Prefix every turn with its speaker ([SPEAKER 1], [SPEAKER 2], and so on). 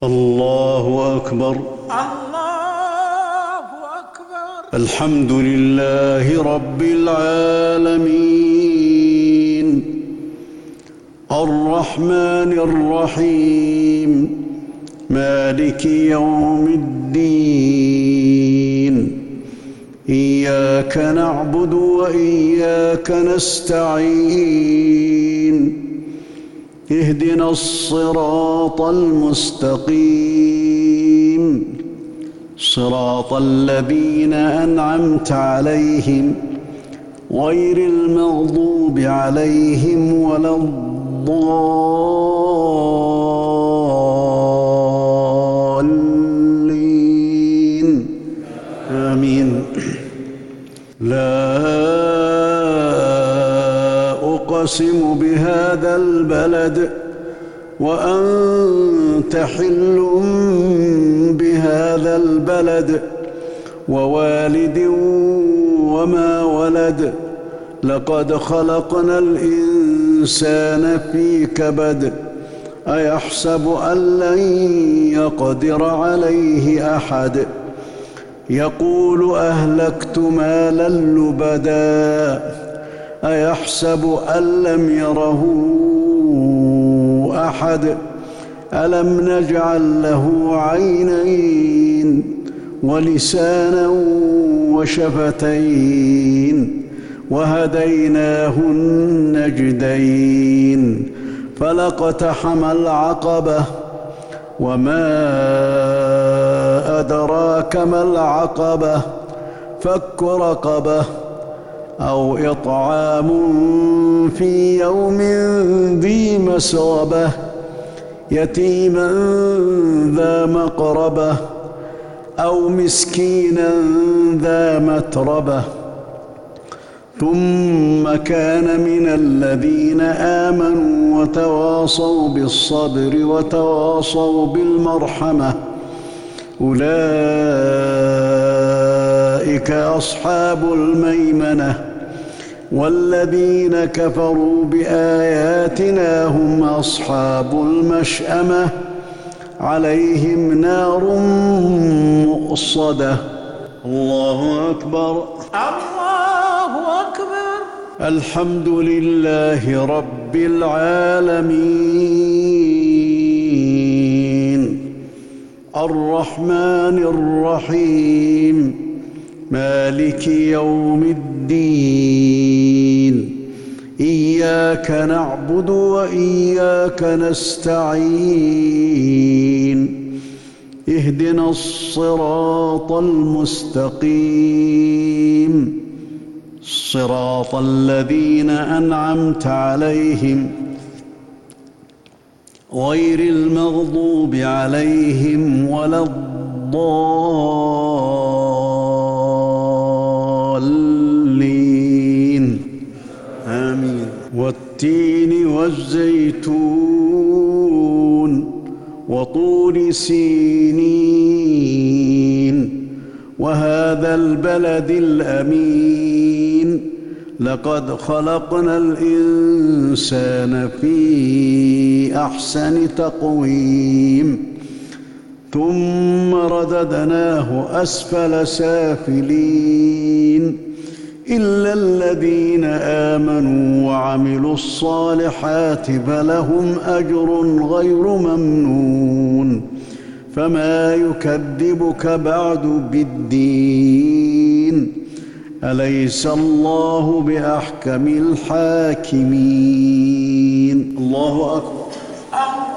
[SPEAKER 1] الله أكبر.
[SPEAKER 2] الله أكبر.
[SPEAKER 1] الحمد لله رب العالمين الرحمن الرحيم مالك يوم الدين إياك نعبد وإياك نستعين اهدنا الصراط المستقيم صراط الذين أنعمت عليهم غير المغضوب عليهم ولا الضالين آمين. لا أقسم بهذا البلد وأنت حل بهذا البلد ووالد وما ولد لقد خلقنا الإنسان في كبد أيحسب أن لن يقدر عليه أحد يقول أهلكت مالا لبدا أيحسب أن لم يره أحد ألم نجعل له عينين ولسانا وشفتين وهديناه النجدين فلاقتحم العقبة وما أدراك ما العقبة فك رقبة أو إطعام في يوم ذي مسغبة يتيما ذا مقربة أو مسكينا ذا متربة ثم كان من الذين آمنوا وتواصوا بالصبر وتواصوا بالمرحمة أولئك أصحاب الميمنة والذين كفروا بآياتنا هم أصحاب المشأمة عليهم نار مؤصدة. الله أكبر.
[SPEAKER 2] الله أكبر.
[SPEAKER 1] الحمد لله رب العالمين الرحمن الرحيم مالك يوم الدين إياك نعبد وإياك نستعين اهدنا الصراط المستقيم صراط الذين أنعمت عليهم غير المغضوب عليهم ولا الضالين آمين. والتين والزيتون وطور سينين وهذا البلد الأمين لقد خلقنا الإنسان في أحسن تقويم ثم رددناه أسفل سافلين إلا الذين آمنوا وعملوا الصالحات فلهم أجر غير ممنون فما يكذبك بعد بالدين أليس الله بأحكم الحاكمين. الله أكبر.